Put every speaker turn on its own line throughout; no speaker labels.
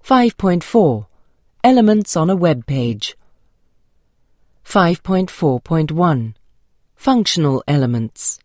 5.4. Elements on a web page. 5.4.1. Functional elements.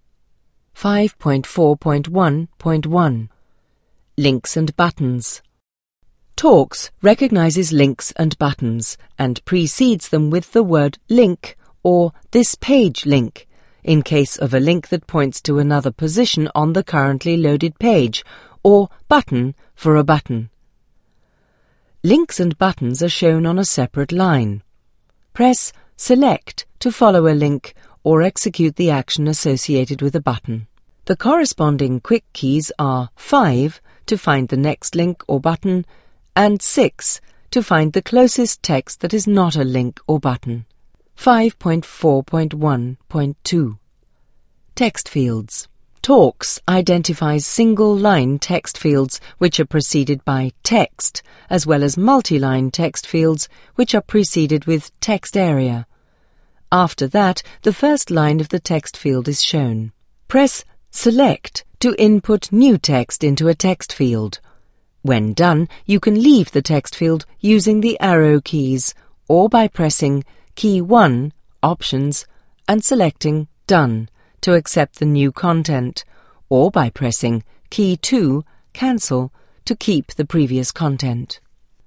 5.4.1.1. Links and buttons. Talks recognizes links and buttons and precedes them with the word link or this page link in case of a link that points to another position on the currently loaded page, or button for a button. Links and buttons are shown on a separate line. Press Select to follow a link or execute the action associated with a button. The corresponding quick keys are 5 to find the next link or button and 6 to find the closest text that is not a link or button. 5.4.1.2. Text fields. Talks identifies single-line text fields which are preceded by text, as well as multi-line text fields which are preceded with text area. After that, the first line of the text field is shown. Press Select to input new text into a text field. When done, you can leave the text field using the arrow keys or by pressing Key 1, Options, and selecting Done to accept the new content, or by pressing Key 2, Cancel, to keep the previous content.